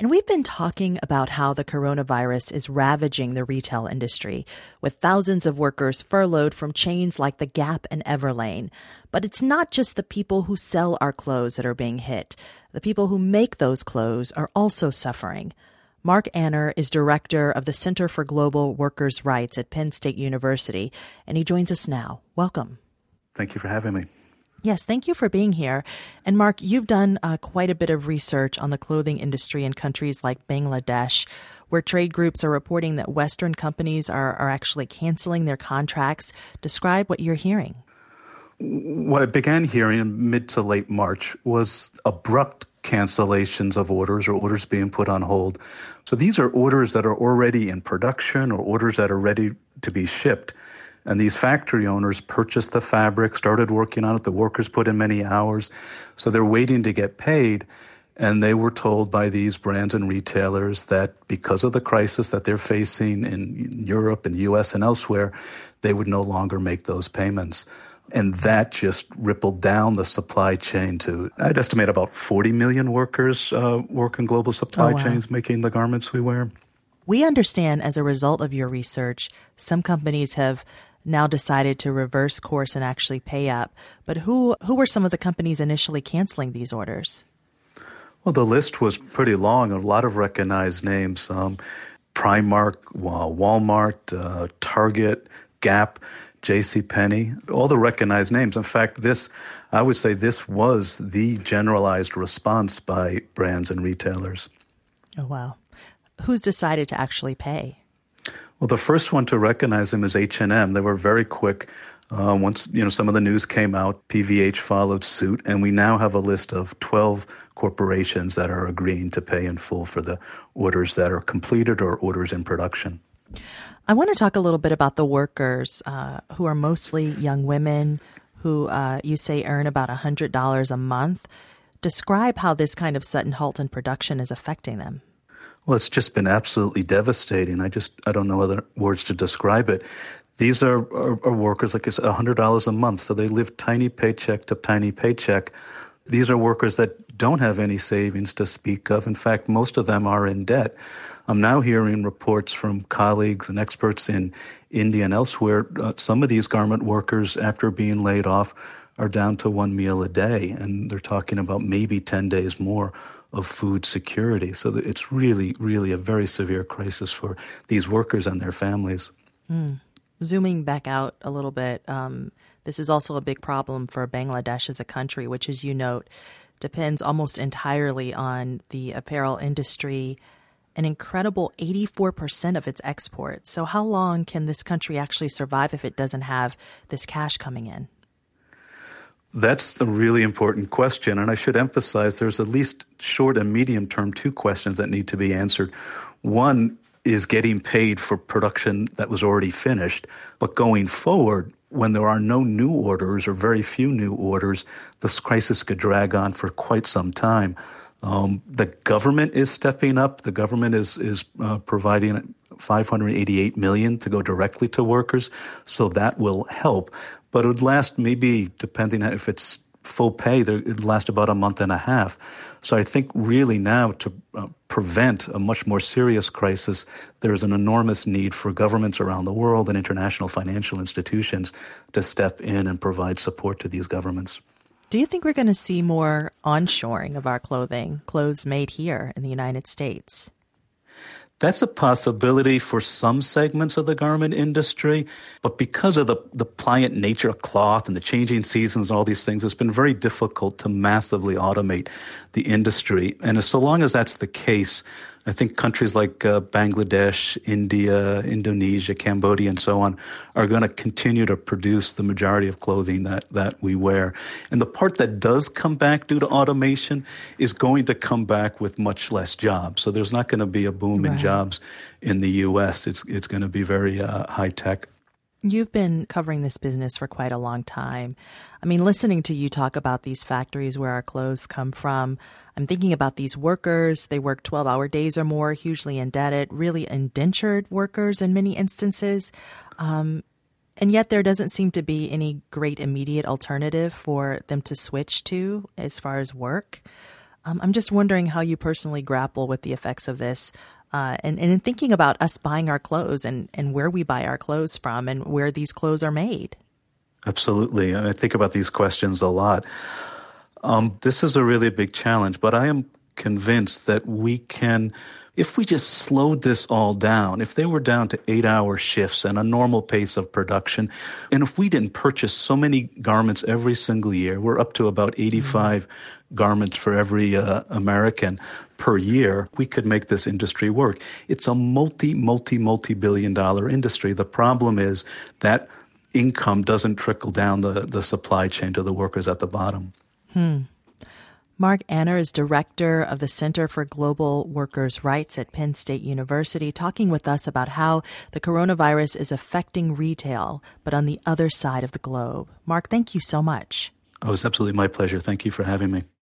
And we've been talking about how the coronavirus is ravaging the retail industry, with thousands of workers furloughed from chains like The Gap and Everlane. But it's not just the people who sell our clothes that are being hit. The people who make those clothes are also suffering. Mark Anner is director of the Center for Global Workers' Rights at Penn State University, and he joins us now. Welcome. Thank you for having me. Yes, thank you for being here. And Mark, you've done quite a bit of research on the clothing industry in countries like Bangladesh, where trade groups are reporting that Western companies are actually canceling their contracts. Describe what you're hearing. What I began hearing in mid to late March was abrupt cancellations of orders or orders being put on hold. So these are orders that are already in production or orders that are ready to be shipped. And these factory owners purchased the fabric, started working on it. The workers put in many hours. So they're waiting to get paid. And they were told by these brands and retailers that because of the crisis that they're facing in Europe and the U.S. and elsewhere, they would no longer make those payments. And that just rippled down the supply chain to, I'd estimate, about 40 million workers work in global supply chains making the garments we wear. We understand as a result of your research, some companies have now decided to reverse course and actually pay up. But who were some of the companies initially canceling these orders? Well, the list was pretty long, a lot of recognized names. Primark, Walmart, Target, Gap, JCPenney, all the recognized names. In fact, I would say this was the generalized response by brands and retailers. Oh, wow. Who's decided to actually pay? Well, the first one to recognize them is H&M. They were very quick. Once some of the news came out, PVH followed suit, and we now have a list of 12 corporations that are agreeing to pay in full for the orders that are completed or orders in production. I want to talk a little bit about the workers who are mostly young women who you say earn about $100 a month. Describe how this kind of sudden halt in production is affecting them. Well, it's just been absolutely devastating. I don't know other words to describe it. These are workers, like I said, $100 a month. So they live tiny paycheck to tiny paycheck. These are workers that don't have any savings to speak of. In fact, most of them are in debt. I'm now hearing reports from colleagues and experts in India and elsewhere. Some of these garment workers, after being laid off, are down to one meal a day. And they're talking about maybe 10 days more of food security. So it's really, really a very severe crisis for these workers and their families. Zooming back out a little bit, this is also a big problem for Bangladesh as a country, which, as you note, depends almost entirely on the apparel industry, an incredible 84% of its exports. So how long can this country actually survive if it doesn't have this cash coming in? That's a really important question, and I should emphasize there's at least short and medium term two questions that need to be answered. One is getting paid for production that was already finished, but going forward, when there are no new orders or very few new orders, this crisis could drag on for quite some time. The government is stepping up. The government is providing $588 million to go directly to workers, so that will help. But it would last maybe, depending on if it's full pay, it would last about a month and a half. So I think really now to prevent a much more serious crisis, there's an enormous need for governments around the world and international financial institutions to step in and provide support to these governments. Do you think we're going to see more onshoring of our clothes made here in the United States? That's a possibility for some segments of the garment industry, but because of the pliant nature of cloth and the changing seasons and all these things, it's been very difficult to massively automate the industry. And so long as that's the case, I think countries like Bangladesh, India, Indonesia, Cambodia, and so on are going to continue to produce the majority of clothing that we wear. And the part that does come back due to automation is going to come back with much less jobs. So there's not going to be a boom in jobs in the U.S. It's going to be very high tech. You've been covering this business for quite a long time. I mean, listening to you talk about these factories where our clothes come from, I'm thinking about these workers. They work 12-hour days or more, hugely indebted, really indentured workers in many instances. And yet there doesn't seem to be any great immediate alternative for them to switch to as far as work. I'm just wondering how you personally grapple with the effects of this and in thinking about us buying our clothes and where we buy our clothes from and where these clothes are made. Absolutely. I think about these questions a lot. This is a really big challenge, but I am convinced that we can, if we just slowed this all down, if they were down to 8-hour shifts and a normal pace of production, and if we didn't purchase so many garments every single year, we're up to about 85 garments for every American per year, we could make this industry work. It's a multi-billion dollar industry. The problem is that income doesn't trickle down the supply chain to the workers at the bottom. Mark Anner is director of the Center for Global Workers' Rights at Penn State University, talking with us about how the coronavirus is affecting retail, but on the other side of the globe. Mark, thank you so much. Oh, it's absolutely my pleasure. Thank you for having me.